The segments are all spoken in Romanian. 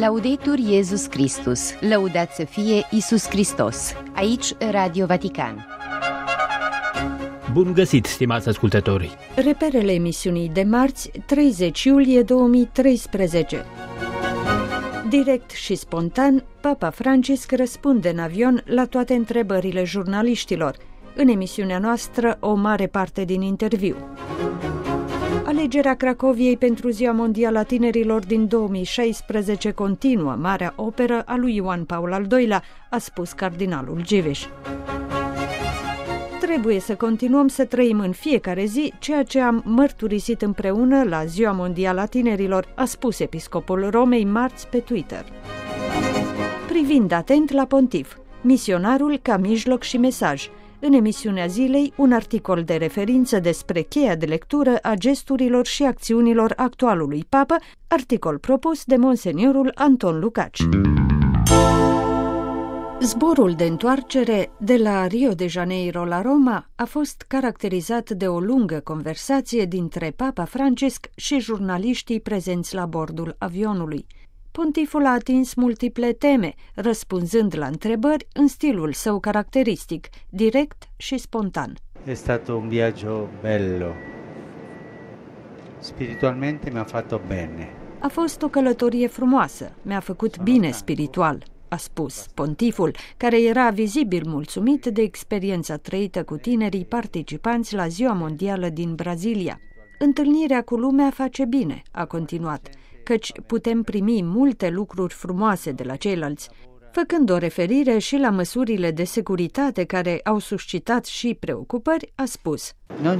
Laudetur Iesus Christus, lăudat să fie Iisus Hristos. Aici Radio Vatican. Bun găsit, stimați ascultători! Reperele emisiunii de marți, 30 iulie 2013. Direct și spontan, Papa Francisc răspunde în avion la toate întrebările jurnaliștilor. În emisiunea noastră, o mare parte din interviu. Alegerea Cracoviei pentru Ziua Mondială a Tinerilor din 2016 continuă marea operă a lui Ioan Paul al II-lea, a spus cardinalul Giveș. Trebuie să continuăm să trăim în fiecare zi ceea ce am mărturisit împreună la Ziua Mondială a Tinerilor, a spus episcopul Romei marți pe Twitter. Privind atent la pontif, misionarul ca mijloc și mesaj. În emisiunea zilei, un articol de referință despre cheia de lectură a gesturilor și acțiunilor actualului papă, articol propus de monseniorul Anton Lucaci. Zborul de întoarcere de la Rio de Janeiro la Roma a fost caracterizat de o lungă conversație dintre Papa Francisc și jurnaliștii prezenți la bordul avionului. Pontiful a atins multiple teme, răspunzând la întrebări în stilul său caracteristic, direct și spontan. È stato un viaggio bello. Spiritualmente mi-ha fatto bene. A fost o călătorie frumoasă, mi-a făcut bine spiritual, a spus pontiful, care era vizibil mulțumit de experiența trăită cu tinerii participanți la Ziua Mondială din Brazilia. Întâlnirea cu lumea face bine, a continuat, căci putem primi multe lucruri frumoase de la ceilalți, făcând o referire și la măsurile de securitate care au suscitat și preocupări, a spus: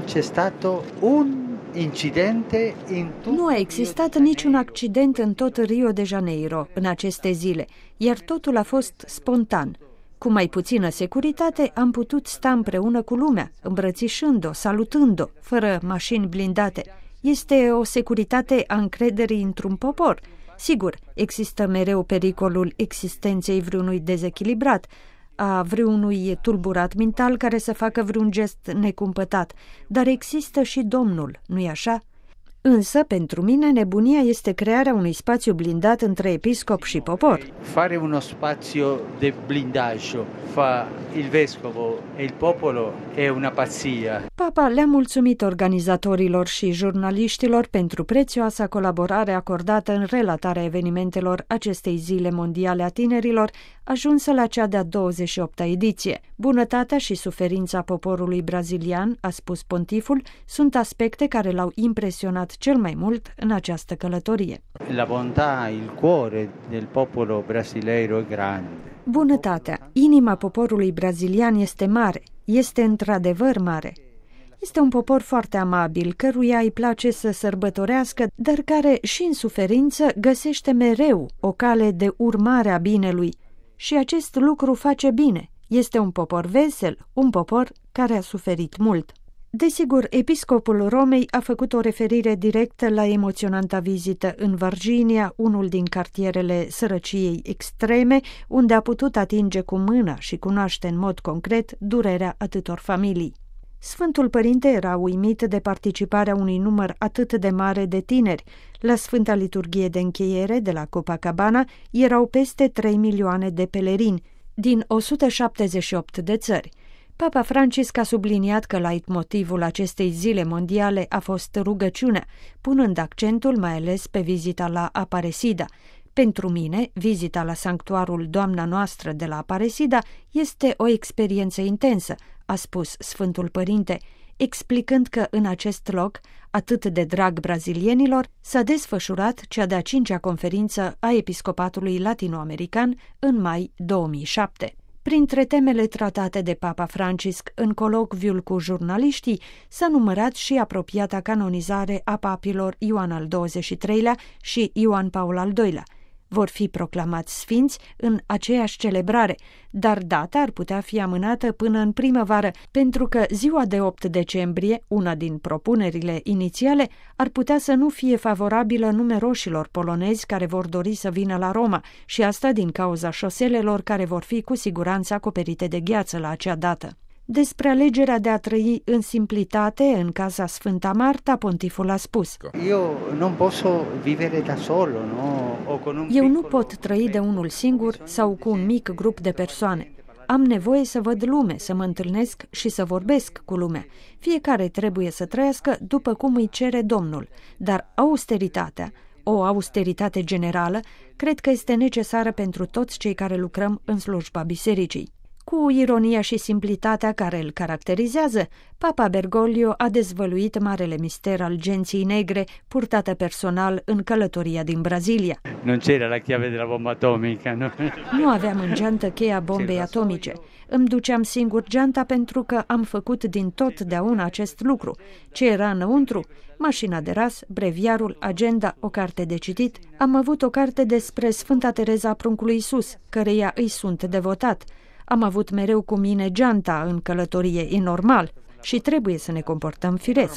Nu a existat niciun accident în tot Rio de Janeiro în aceste zile, iar totul a fost spontan. Cu mai puțină securitate am putut sta împreună cu lumea, îmbrățișând-o, salutând-o, fără mașini blindate. Este o securitate a încrederii într-un popor. Sigur, există mereu pericolul existenței vreunui dezechilibrat, a vreunui tulburat mental care să facă vreun gest necumpătat, dar există și Domnul, nu-i așa? Însă, pentru mine, nebunia este crearea unui spațiu blindat între episcop și popor. Fare uno spazio de blindaggio fra il vescovo e il popolo è una pazzia. Papa le-a mulțumit organizatorilor și jurnaliștilor pentru prețioasa colaborare acordată în relatarea evenimentelor acestei zile mondiale a tinerilor, ajunsă la cea de-a 28-a ediție. Bunătatea și suferința poporului brazilian, a spus pontiful, sunt aspecte care l-au impresionat cel mai mult în această călătorie. La bontà, il cuore del popolo brasileiro è grande. Bunătatea, inima poporului brazilian este mare, este într-adevăr mare. Este un popor foarte amabil, căruia îi place să sărbătorească, dar care și în suferință găsește mereu o cale de urmare a binelui. Și acest lucru face bine. Este un popor vesel, un popor care a suferit mult. Desigur, episcopul Romei a făcut o referire directă la emoționanta vizită în Virginia, unul din cartierele sărăciei extreme, unde a putut atinge cu mâna și cunoaște în mod concret durerea atâtor familii. Sfântul Părinte era uimit de participarea unui număr atât de mare de tineri. La Sfânta Liturghie de încheiere de la Copacabana erau peste 3 milioane de pelerini din 178 de țări. Papa Francisc a subliniat că leitmotivul acestei zile mondiale a fost rugăciunea, punând accentul mai ales pe vizita la Aparecida. Pentru mine, vizita la sanctuarul Doamna Noastră de la Aparecida este o experiență intensă, a spus Sfântul Părinte, explicând că în acest loc, atât de drag brazilienilor, s-a desfășurat cea de-a 5-a conferință a Episcopatului Latinoamerican în mai 2007. Printre temele tratate de Papa Francisc în colocviul cu jurnaliștii s-a numărat și apropiata canonizare a papilor Ioan al XXIII-lea și Ioan Paul al II-lea. Vor fi proclamați sfinți în aceeași celebrare, dar data ar putea fi amânată până în primăvară, pentru că ziua de 8 decembrie, una din propunerile inițiale, ar putea să nu fie favorabilă numeroșilor polonezi care vor dori să vină la Roma, și asta din cauza șoselelor care vor fi cu siguranță acoperite de gheață la acea dată. Despre alegerea de a trăi în simplitate în casa Sfânta Marta, pontiful a spus: Eu nu pot trăi de unul singur sau cu un mic grup de persoane. Am nevoie să văd lume, să mă întâlnesc și să vorbesc cu lumea. Fiecare trebuie să trăiască după cum îi cere Domnul, dar austeritatea, o austeritate generală, cred că este necesară pentru toți cei care lucrăm în slujba bisericii. Cu ironia și simplitatea care îl caracterizează, Papa Bergoglio a dezvăluit marele mister al genții negre purtată personal în călătoria din Brazilia. Nu c'era la chiave de la bomba atomică, nu? Nu aveam în geantă cheia bombei atomice. Îmi duceam singur geanta pentru că am făcut din totdeauna acest lucru. Ce era înăuntru? Mașina de ras, breviarul, agenda, o carte de citit. Am avut o carte despre Sfânta Tereza a Pruncului Iisus, căreia îi sunt devotat. Am avut mereu cu mine geanta în călătorie, e normal și trebuie să ne comportăm firesc.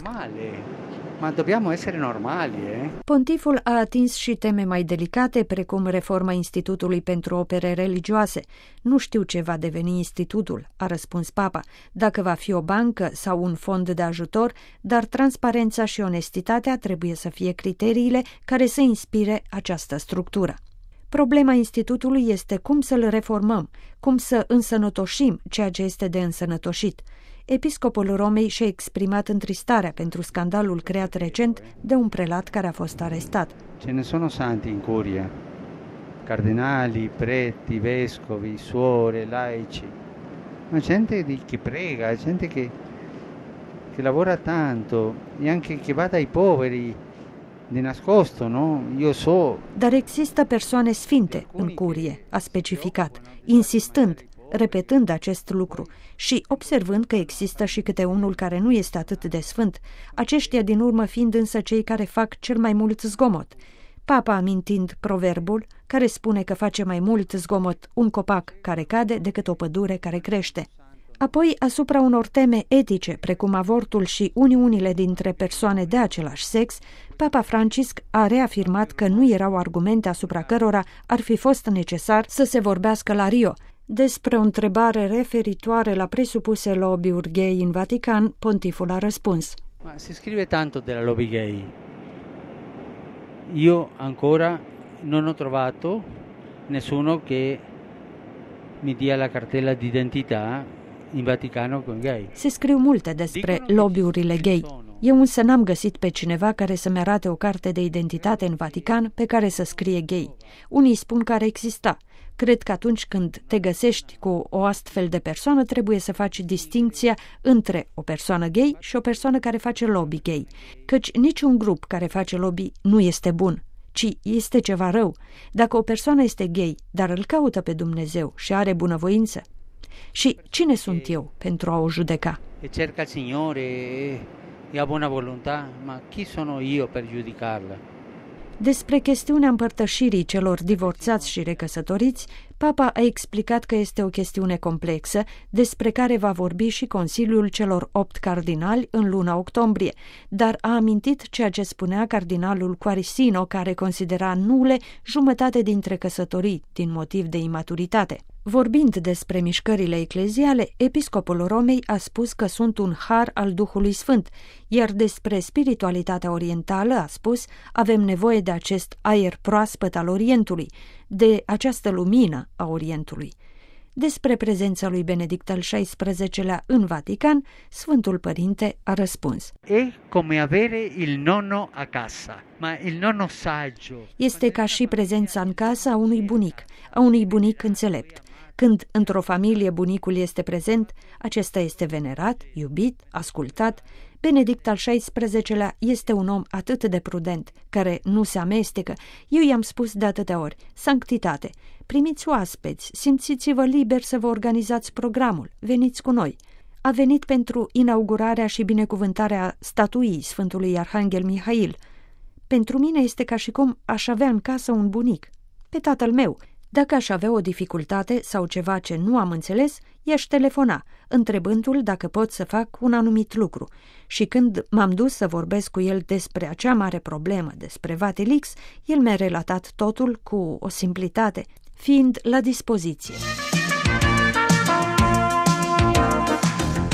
Ma dobbiamo essere normali, Pontiful a atins și teme mai delicate, precum reforma Institutului pentru Opere Religioase. Nu știu ce va deveni institutul, a răspuns Papa, dacă va fi o bancă sau un fond de ajutor, dar transparența și onestitatea trebuie să fie criteriile care să inspire această structură. Problema institutului este cum să-l reformăm, cum să însănătoșim ceea ce este de însănătoșit. Episcopul Romei și-a exprimat întristarea pentru scandalul creat recent de un prelat care a fost arestat. Ce ne sono santi in curia, cardinali, preti, vescovi, suore, laici, ma gente che prega, gente che lavora tanto e anche che va dai poveri. De nascosto, no? Io so. Dar există persoane sfinte în curie, a specificat, insistând, repetând acest lucru și observând că există și câte unul care nu este atât de sfânt, aceștia din urmă fiind însă cei care fac cel mai mult zgomot. Papa amintind proverbul care spune că face mai mult zgomot un copac care cade decât o pădure care crește. Apoi, asupra unor teme etice, precum avortul și uniunile dintre persoane de același sex, Papa Francisc a reafirmat că nu erau argumente asupra cărora ar fi fost necesar să se vorbească la Rio. Despre o întrebare referitoare la presupuse lobby-uri gay în Vatican, pontiful a răspuns: Si scrive tanto della lobby gay. Io ancora non ho trovato nessuno che mi dia la cartella d'identità in Vaticano con gay. Se scriu multe despre lobby-urile gay. Eu însă n-am găsit pe cineva care să-mi arate o carte de identitate în Vatican pe care să scrie gay. Unii spun că ar exista. Cred că atunci când te găsești cu o astfel de persoană, trebuie să faci distincția între o persoană gay și o persoană care face lobby gay. Căci niciun grup care face lobby nu este bun, ci este ceva rău. Dacă o persoană este gay, dar îl caută pe Dumnezeu și are bunăvoință, și cine sunt eu pentru a o judeca? E cerca il Signore e ha buona volontà, ma chi sono io per giudicarla? Despre chestiunea împărtășirii celor divorțați și recăsătoriți, Papa a explicat că este o chestiune complexă, despre care va vorbi și Consiliul celor 8 cardinali în luna octombrie, dar a amintit ceea ce spunea cardinalul Quarisino, care considera nule jumătate dintre căsătorii din motiv de imaturitate. Vorbind despre mișcările ecleziale, episcopul Romei a spus că sunt un har al Duhului Sfânt, iar despre spiritualitatea orientală a spus: avem nevoie de acest aer proaspăt al Orientului, de această lumină a Orientului. Despre prezența lui Benedict al XVI-lea în Vatican, Sfântul Părinte a răspuns: E come avere il nonno a casa, ma il nonno saggio. Este ca și prezența în casă a unui bunic înțelept. Când într-o familie bunicul este prezent, acesta este venerat, iubit, ascultat. Benedict al XVI-lea este un om atât de prudent, care nu se amestecă. Eu i-am spus de atâtea ori: sanctitate, primiți oaspeți, simțiți-vă liber să vă organizați programul, veniți cu noi. A venit pentru inaugurarea și binecuvântarea statuii Sfântului Arhanghel Mihail. Pentru mine este ca și cum aș avea în casă un bunic, pe tatăl meu. Dacă aș avea o dificultate sau ceva ce nu am înțeles, i-aș telefona, întrebându-l dacă pot să fac un anumit lucru. Și când m-am dus să vorbesc cu el despre acea mare problemă, despre Vatilix, el mi-a relatat totul cu o simplitate, fiind la dispoziție.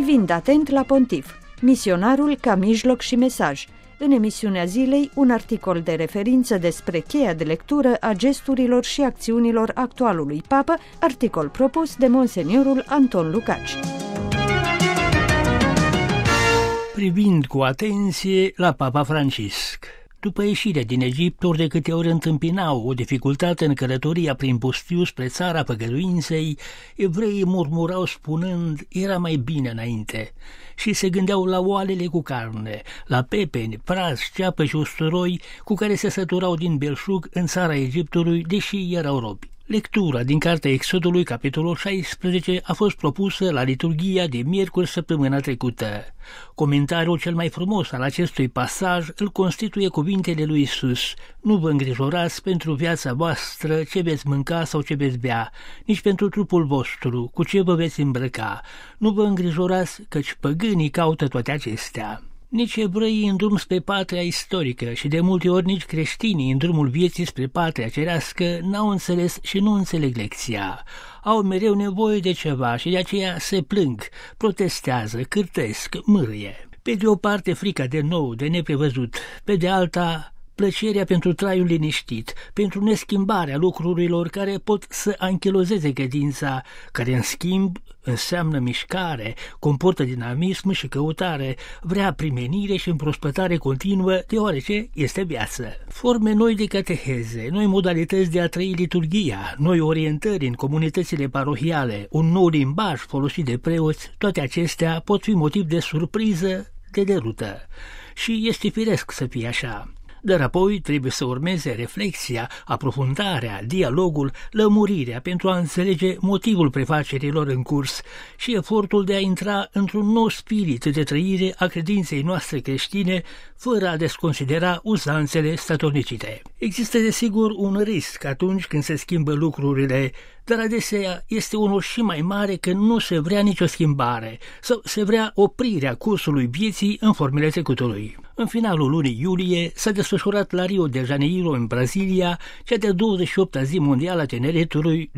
privind atent la pontif, misionarul ca mijloc și mesaj. În emisiunea zilei, un articol de referință despre cheia de lectură a gesturilor și acțiunilor actualului papă, articol propus de monseniorul Anton Lucaci. Privind cu atenție la Papa Francisc. După ieșirea din Egipt, ori de câte ori întâmpinau o dificultate în călătoria prin pustiu spre țara păgăduinței, evreii murmurau spunând, era mai bine înainte, și se gândeau la oalele cu carne, la pepeni, praz, ceapă și usturoi cu care se săturau din belșug în țara Egiptului, deși erau robi. Lectura din Cartea Exodului, capitolul 16, a fost propusă la liturghia de miercuri săptămâna trecută. Comentariul cel mai frumos al acestui pasaj îl constituie cuvintele lui Iisus: nu vă îngrijorați pentru viața voastră ce veți mânca sau ce veți bea, nici pentru trupul vostru cu ce vă veți îmbrăca. Nu vă îngrijorați, căci păgânii caută toate acestea. Nici evreii în drum spre patria istorică și de multe ori nici creștinii în drumul vieții spre patria cerească n-au înțeles și nu înțeleg lecția. Au mereu nevoie de ceva și de aceea se plâng, protestează, cârtesc, mârâie. Pe de o parte frica de nou, de neprevăzut, pe de alta plăcerea pentru traiul liniștit, pentru neschimbarea lucrurilor care pot să anchilozeze credința, care în schimb înseamnă mișcare, comportă dinamism și căutare, vrea primenire și împrospătare continuă, deoarece este viață. Forme noi de cateheze, noi modalități de a trăi liturghia, noi orientări în comunitățile parohiale, un nou limbaj folosit de preoți, toate acestea pot fi motiv de surpriză, de derută. Și este firesc să fie așa. Dar apoi trebuie să urmeze reflexia, aprofundarea, dialogul, lămurirea pentru a înțelege motivul prefacerilor în curs și efortul de a intra într-un nou spirit de trăire a credinței noastre creștine, fără a desconsidera uzanțele statornicite. Există desigur un risc atunci când se schimbă lucrurile, dar adesea este unul și mai mare că nu se vrea nicio schimbare sau se vrea oprirea cursului vieții în formele trecutului. În finalul lunii iulie s-a desfășurat la Rio de Janeiro, în Brazilia, cea de-a 28-a zi mondială a tineretului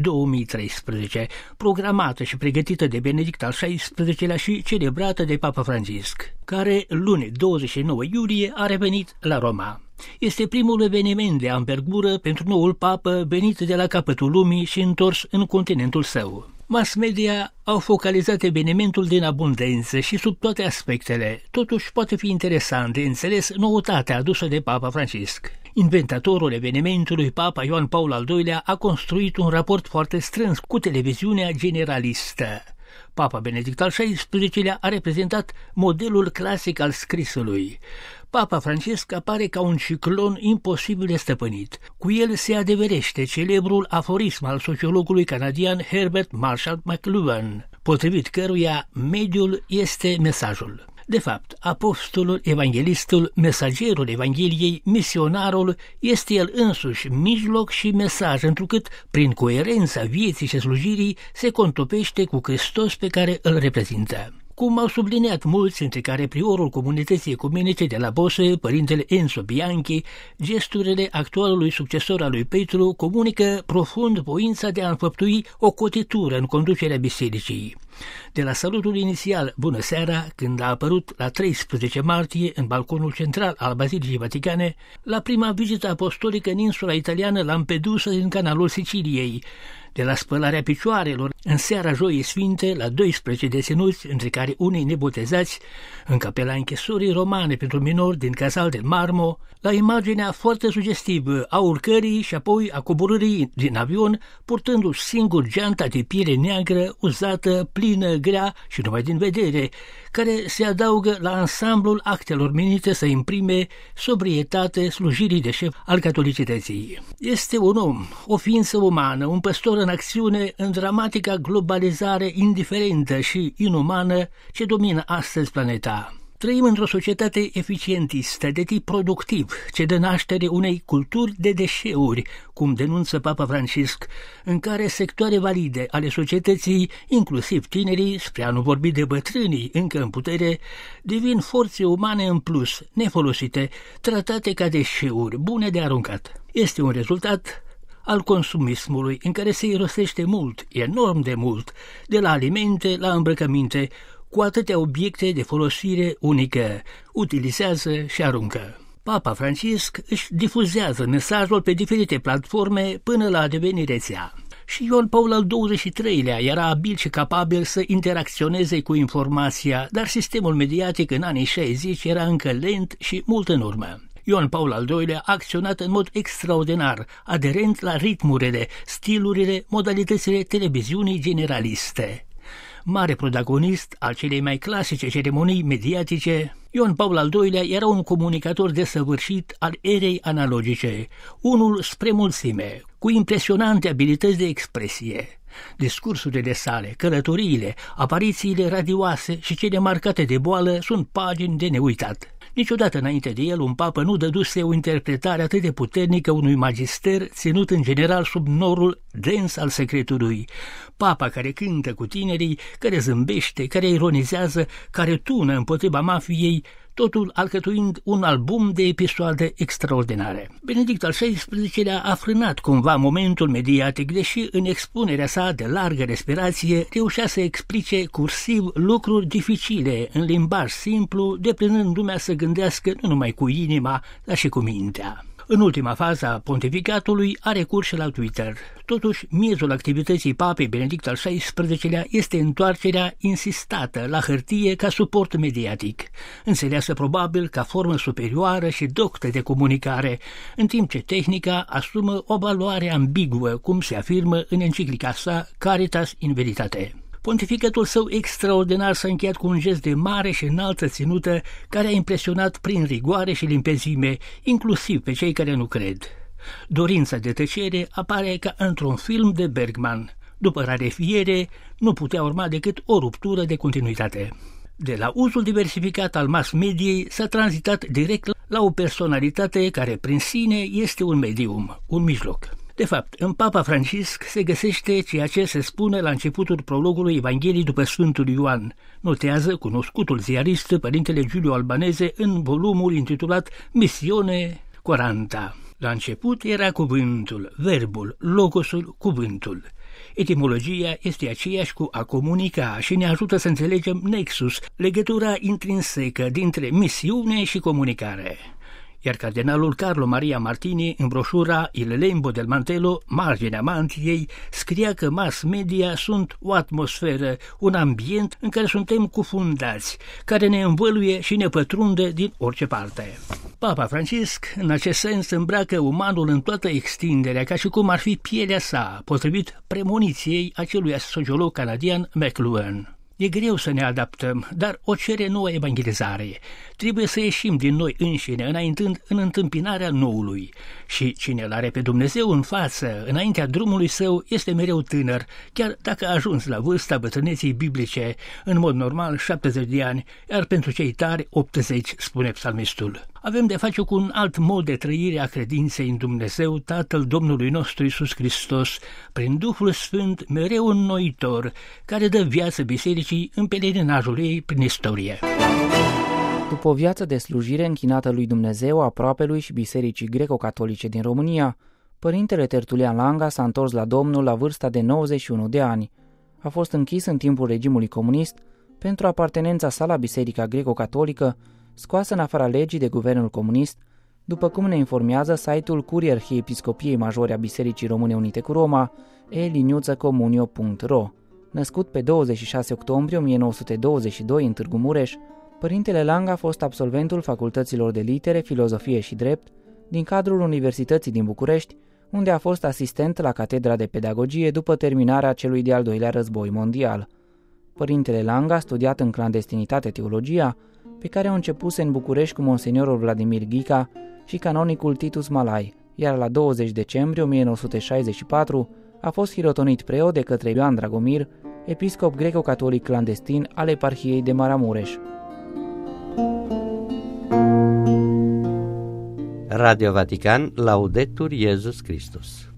2013, programată și pregătită de Benedict al XVI-lea și celebrată de Papa Francisc, care luni 29 iulie a revenit la Roma. Este primul eveniment de anvergură pentru noul papă venit de la capătul lumii și întors în continentul său. Mass media au focalizat evenimentul din abundență și sub toate aspectele. Totuși poate fi interesant de înțeles noutatea adusă de Papa Francisc. Inventatorul evenimentului, Papa Ioan Paul al II-lea, a construit un raport foarte strâns cu televiziunea generalistă. Papa Benedict al XVI-lea a reprezentat modelul clasic al scrisului. Papa Francisc apare ca un ciclon imposibil de stăpânit. Cu el se adeverește celebrul aforism al sociologului canadian Herbert Marshall McLuhan, potrivit căruia mediul este mesajul. De fapt, apostolul, evanghelistul, mesagerul Evangheliei, misionarul, este el însuși mijloc și mesaj, întrucât, prin coerența vieții și slujirii, se contopește cu Hristos pe care îl reprezintă. Cum au subliniat mulți, între care priorul comunității ecumenice de la Bose, părintele Enzo Bianchi, gesturile actualului succesor al lui Petru comunică profund voința de a înfăptui o cotitură în conducerea bisericii. De la salutul inițial, bună seara, când a apărut la 13 martie în balconul central al Bazilicii Vaticane, la prima vizită apostolică în insula italiană Lampedusa din canalul Siciliei, de la spălarea picioarelor în seara Joii Sfinte la 12 deținuți, între care unii nebotezați, în capela închisorii romane pentru minori din Casal del Marmo, la imaginea foarte sugestivă a urcării și apoi a coborârii din avion, purtându-și singur geanta de piele neagră, uzată, plină, grea și numai din vedere, care se adaugă la ansamblul actelor menite să imprime sobrietate slujirii de șef al catolicității. Este un om, o ființă umană, un păstor în acțiune în dramatica globalizare indiferentă și inumană ce domină astăzi planeta. Trăim într-o societate eficientistă, de tip productiv, ce dă naștere unei culturi de deșeuri, cum denunță Papa Francisc, în care sectoare valide ale societății, inclusiv tinerii, spre a nu vorbi de bătrânii încă în putere, devin forțe umane în plus, nefolosite, tratate ca deșeuri, bune de aruncat. Este un rezultat al consumismului, în care se irosește mult, enorm de mult, de la alimente la îmbrăcăminte, cu atâtea obiecte de folosire unică, utilizează și aruncă. Papa Francisc își difuzează mesajul pe diferite platforme până la a deveni rețea. Și Ioan Paul al XXIII-lea era abil și capabil să interacționeze cu informația, dar sistemul mediatic în anii 60 era încă lent și mult în urmă. Ioan Paul al II-lea a acționat în mod extraordinar, aderent la ritmurile, stilurile, modalitățile televiziunii generaliste. Mare protagonist al celei mai clasice ceremonii mediatice, Ioan Paul al II-lea era un comunicator desăvârșit al erei analogice, unul spre mulțime, cu impresionante abilități de expresie. Discursurile sale, călătoriile, aparițiile radioase și cele marcate de boală sunt pagini de neuitat. Niciodată înainte de el un papă nu dăduse o interpretare atât de puternică unui magister ținut în general sub norul dens al secretului. Papa care cântă cu tinerii, care zâmbește, care ironizează, care tună împotriva mafiei, totul alcătuind un album de episoade extraordinare. Benedict al XVI-lea a frânat cumva momentul mediatic, deși în expunerea sa de largă respirație reușea să explice cursiv lucruri dificile în limbaj simplu, deplinând lumea să gândească nu numai cu inima, dar și cu mintea. În ultima fază a pontificatului a recurs și la Twitter. Totuși, miezul activității papei Benedict al XVI-lea este întoarcerea insistată la hârtie ca suport mediatic, înțeleasă probabil ca formă superioară și doctă de comunicare, în timp ce tehnica asumă o valoare ambiguă, cum se afirmă în enciclica sa Caritas in Veritate. Pontificatul său extraordinar s-a încheiat cu un gest de mare și înaltă ținută care a impresionat prin rigoare și limpezime, inclusiv pe cei care nu cred. Dorința de tăcere apare ca într-un film de Bergman. După rarefiere, nu putea urma decât o ruptură de continuitate. De la uzul diversificat al mass mediei s-a tranzitat direct la o personalitate care prin sine este un medium, un mijloc. De fapt, în Papa Francisc se găsește ceea ce se spune la începutul prologului Evangheliei după Sfântul Ioan, notează cunoscutul ziarist părintele Giulio Albanese în volumul intitulat Missione 40. La început era cuvântul, verbul, logosul, cuvântul. Etimologia este aceeași cu a comunica și ne ajută să înțelegem nexus, legătura intrinsecă dintre misiune și comunicare. Iar cardinalul Carlo Maria Martini, în broșura Il lembo del mantello, marginea mantiei, scria că mass media sunt o atmosferă, un ambient în care suntem cufundați, care ne învăluie și ne pătrunde din orice parte. Papa Francisc, în acest sens, îmbracă umanul în toată extinderea, ca și cum ar fi pielea sa, potrivit premoniției acelui sociolog canadian McLuhan. E greu să ne adaptăm, dar o cere nouă evangelizare. Trebuie să ieșim din noi înșine, înaintând în întâmpinarea noului. Și cine l-are pe Dumnezeu în față, înaintea drumului său, este mereu tânăr, chiar dacă a ajuns la vârsta bătrâneții biblice, în mod normal 70 de ani, iar pentru cei tari 80, spune psalmistul. Avem de face cu un alt mod de trăire a credinței în Dumnezeu, Tatăl Domnului nostru Iisus Hristos, prin Duhul Sfânt mereu înnoitor, care dă viață bisericii în pelerinajul ei prin istorie. După o viață de slujire închinată lui Dumnezeu, aproapelui și bisericii greco-catolice din România, părintele Tertulian Langa s-a întors la Domnul la vârsta de 91 de ani. A fost închis în timpul regimului comunist pentru apartenența sa la Biserica Greco-Catolică, scoasă în afara legii de guvernul comunist, după cum ne informează site-ul Curier Arhiepiscopiei Majore a Bisericii Române Unite cu Roma, e-comunio.ro. Născut pe 26 octombrie 1922 în Târgu Mureș, părintele Langa a fost absolventul facultăților de litere, filozofie și drept din cadrul Universității din București, unde a fost asistent la catedra de pedagogie după terminarea celui de-al doilea război mondial. Părintele Langa a studiat în clandestinitate teologia, pe care o începuse în București cu monseniorul Vladimir Ghica și canonicul Titus Malai, iar la 20 decembrie 1964 a fost hirotonit preot de către Ioan Dragomir, episcop greco-catolic clandestin al eparhiei de Maramureș. Radio Vatican, Laudetur Iesus Christus.